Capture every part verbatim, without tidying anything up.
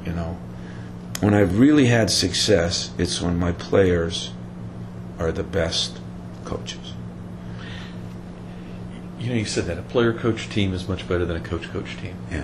you know. When I've really had success, it's when my players are the best coaches. You know, you said that a player-coach team is much better than a coach-coach team. Yeah.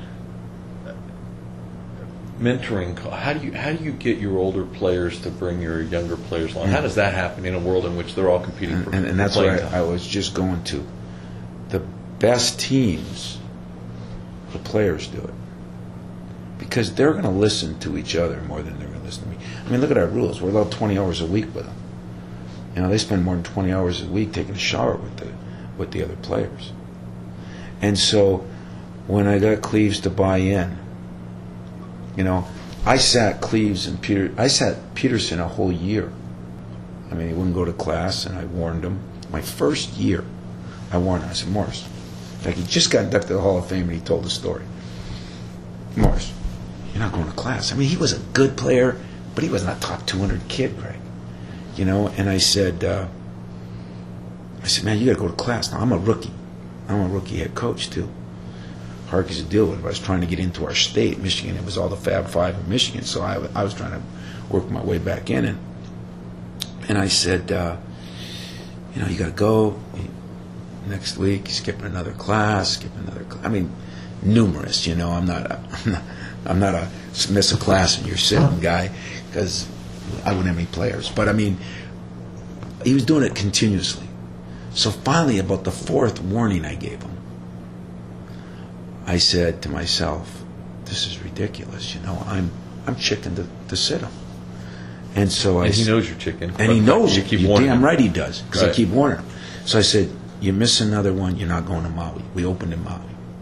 Mentoring, how do you how do you get your older players to bring your younger players along? How does that happen in a world in which they're all competing And, for and, and that's playing what I, time? I was just going to. The best teams, the players do it. Because they're going to listen to each other more than they're going to listen to me. I mean, look at our rules. We're allowed twenty hours a week with them. You know, they spend more than twenty hours a week taking a shower with the with the other players. And so when I got Cleves to buy in, you know, I sat Cleves and Peter. I sat Peterson a whole year. I mean, he wouldn't go to class, and I warned him. My first year, I warned him. I said, Morris, like he just got inducted to the Hall of Fame, and he told the story. Morris, you're not going to class. I mean, he was a good player, but he wasn't a top two hundred kid, Greg. You know, and I said, uh, I said, man, you got to go to class. Now, I'm a rookie. I'm a rookie head coach, too. Hard to deal with. I was trying to get into our state, Michigan. It was all the Fab Five in Michigan, so I, I was trying to work my way back in. And, and I said, uh, you know, you got to go next week, skipping another class, skipping another class. I mean, numerous, you know. I'm not a, I'm not, I'm not a miss a class and you're sitting guy, because I wouldn't have any players. But, I mean, he was doing it continuously. So finally, about the fourth warning I gave him, I said to myself, this is ridiculous, you know, I'm I'm chicken to, to sit him. And so I And he knows you're chicken. And he knows you it. keep You're warning damn him. right he does, because I Right. keep warning him. So I said, you miss another one, you're not going to Maui. We opened in Maui.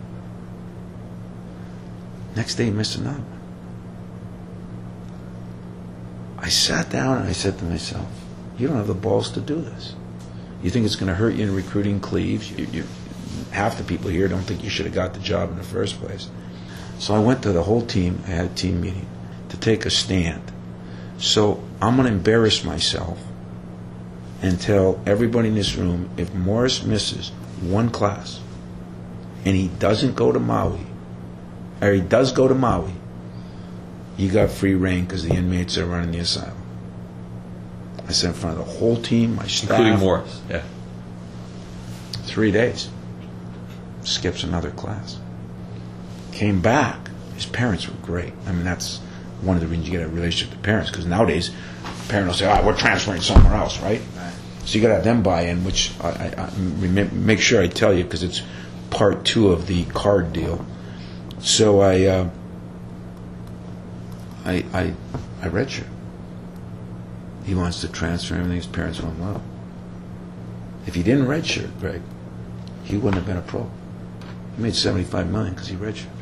Next day, he missed another one. I sat down and I said to myself, you don't have the balls to do this. You think it's going to hurt you in recruiting Cleves? You, you, half the people here don't think you should have got the job in the first place. So I went to the whole team. I had a team meeting to take a stand. So I'm going to embarrass myself and tell everybody in this room, if Morris misses one class and he doesn't go to Maui, or he does go to Maui, you got free reign because the inmates are running the asylum. I said in front of the whole team, my staff. Including Morris, yeah. Three days. Skips another class. Came back. His parents were great. I mean, that's one of the reasons you get a relationship with parents, because nowadays, parents will say, all right, we're transferring somewhere else, right? Right. So you got to have them buy in, which I, I, I make sure I tell you, because it's part two of the card deal. So I, uh, I, I, I redshirt. He wants to transfer everything. His parents won't allow. If he didn't redshirt, Greg, he wouldn't have been a pro. He made seventy-five million dollars because he redshirted.